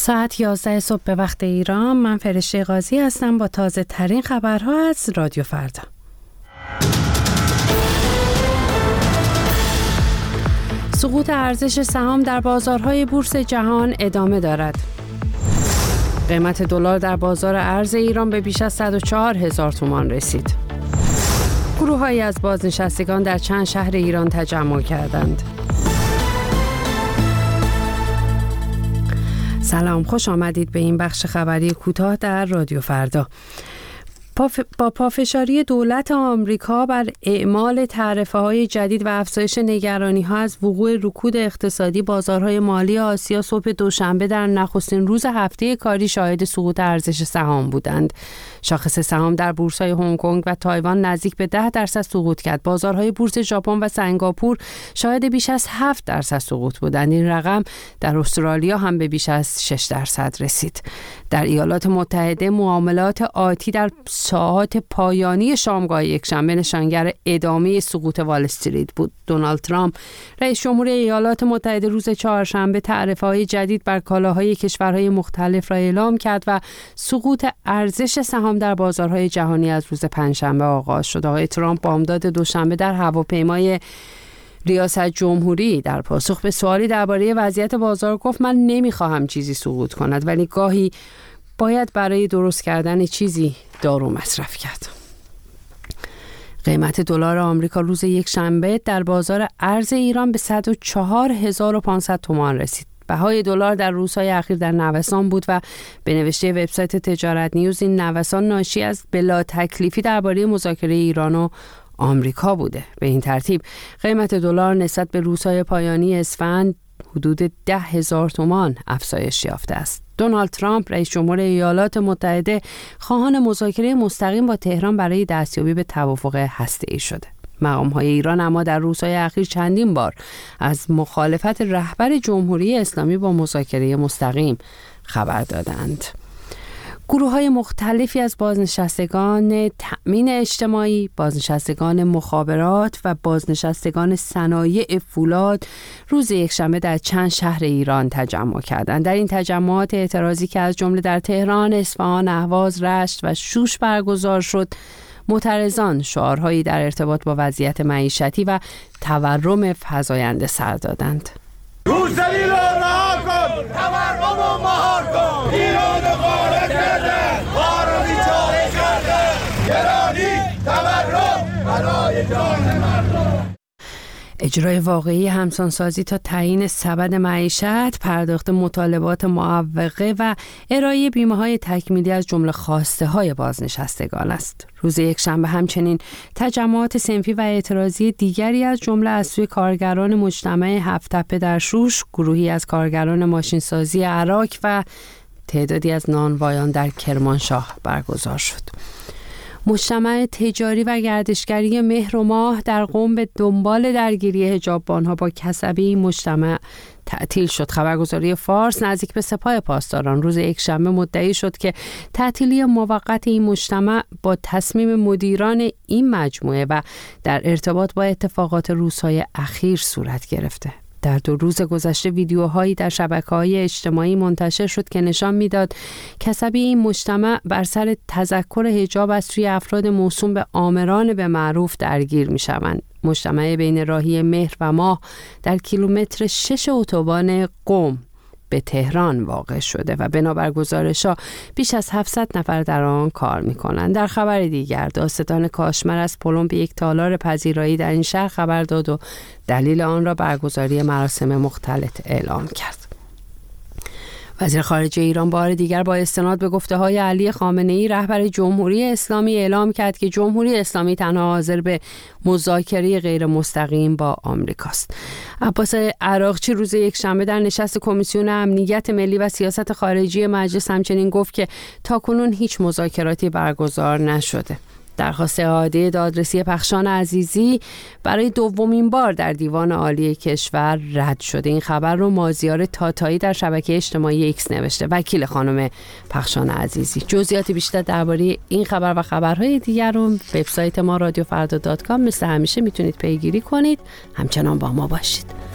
ساعت 11 صبح به وقت ایران. من فرشته قاضی هستم با تازه ترین خبرها از رادیو فردا. سقوط ارزش سهام در بازارهای بورس جهان ادامه دارد. قیمت دلار در بازار ارز ایران به بیش از 104,000 تومان رسید. گروه‌هایی از بازنشستگان در چند شهر ایران تجمع کردند. سلام، خوش آمدید به این بخش خبری کوتاه در رادیو فردا. با پافشاری دولت آمریکا بر اعمال تعرفه‌های جدید و افزایش نگرانی‌ها از وقوع رکود اقتصادی، بازارهای مالی آسیا صبح دوشنبه در نخستین روز هفته کاری شاهد سقوط ارزش سهام بودند. شاخص سهام در بورس‌های هنگ کنگ و تایوان نزدیک به 10% سقوط کرد. بازارهای بورس ژاپن و سنگاپور شاهد بیش از 7% سقوط بودند. این رقم در استرالیا هم به بیش از 6% رسید. در ایالات متحده معاملات آتی در ساعات پایانی شامگاه یکشنبه نشانگر ادامه سقوط وال استریت بود. دونالد ترامپ رئیس جمهور ایالات متحده روز چهارشنبه تعرفه‌های جدید بر کالاهای کشورهای مختلف را اعلام کرد و سقوط ارزش سهام در بازارهای جهانی از روز پنجشنبه آغاز شد. آقای ترامپ بامداد دوشنبه در هواپیمای ریاست جمهوری در پاسخ به سوالی درباره وضعیت بازار گفت: من نمیخواهم چیزی سقوط کند، ولی گاهی باید برای درست کردن چیزی دارو مصرف کرد. قیمت دلار آمریکا روز یکشنبه در بازار ارز ایران به 104,500 تومان رسید. بهای دلار در روزهای اخیر در نوسان بود و به نوشته وبسایت تجارت نیوز این نوسان ناشی از بلا تکلیفی درباره مذاکره ایران و آمریکا بوده. به این ترتیب قیمت دلار نسبت به روزهای پایانی اسفند حدود 10,000 تومان افزایش یافته است. دونالد ترامپ رئیس جمهور ایالات متحده خواهان مذاکره مستقیم با تهران برای دستیابی به توافق هسته‌ای شده. مقام‌های ایران اما در روزهای اخیر چندین بار از مخالفت رهبر جمهوری اسلامی با مذاکره مستقیم خبر دادند. گروه‌های مختلفی از بازنشستگان تأمین اجتماعی، بازنشستگان مخابرات و بازنشستگان صنایع فولاد روز یکشنبه در چند شهر ایران تجمع کردند. در این تجمعات اعتراضی که از جمله در تهران، اصفهان، اهواز، رشت و شوش برگزار شد، معترضان شعارهایی در ارتباط با وضعیت معیشتی و تورم فزاینده سر دادند. روسری رو رها کن، تورم رو مهار کن، ایران رو غارت کرده، ما رو بیچاره کرده، گرانی تورم برای جان مردم. اجرای واقعی همسانسازی تا تعیین سبد معیشت، پرداخت مطالبات معوقه و ارائه بیمه‌های تکمیلی از جمله خواسته‌های بازنشستگان است. روز یکشنبه همچنین تجمعات صنفی و اعتراضی دیگری از جمله از سوی کارگران مجتمع هفت تپه در شوش، گروهی از کارگران ماشینسازی عراق و تعدادی از نانوایان در کرمانشاه برگزار شد. مجتمع تجاری و گردشگری مهر و ماه در قم به دنبال درگیری حجاببان‌ها با کسبی این مجتمع تعطیل شد. خبرگزاری فارس نزدیک به سپاه پاسداران روز یکشنبه مدعی شد که تعطیلی موقت این مجتمع با تصمیم مدیران این مجموعه و در ارتباط با اتفاقات روزهای اخیر صورت گرفته. در 2 روز گذشته ویدیوهایی در شبکه‌های اجتماعی منتشر شد که نشان می‌داد کسبی این مجتمع بر سر تذکر حجاب از سوی افراد موسوم به آمران به معروف درگیر می‌شوند. مجتمع بین راهی مهر و ماه در کیلومتر 6 اتوبان قم به تهران واقع شده و بنابر گزارش‌ها بیش از 700 نفر در آن کار می‌کنند. در خبر دیگر داستان کاشمر از پلم به یک تالار پذیرایی در این شهر خبر داد و دلیل آن را برگزاری مراسم مختلط اعلام کرد. وزیر خارجه ایران بار دیگر با استناد به گفته‌های علی خامنه‌ای رهبر جمهوری اسلامی اعلام کرد که جمهوری اسلامی تنها حاضر به مذاکره غیر مستقیم با آمریکاست. عباس عراقچی روز یکشنبه در نشست کمیسیون امنیت ملی و سیاست خارجی مجلس همچنین گفت که تاکنون هیچ مذاکراتی برگزار نشده. درخواست اعاده دادرسی پخشان عزیزی برای دومین بار در دیوان عالی کشور رد شده. این خبر رو مازیار تاتایی در شبکه اجتماعی ایکس نوشته. وکیل خانم پخشان عزیزی. جزئیات بیشتر درباره این خبر و خبرهای دیگر رو وبسایت ما رادیوفردا.com مثل همیشه میتونید پیگیری کنید. همچنان با ما باشید.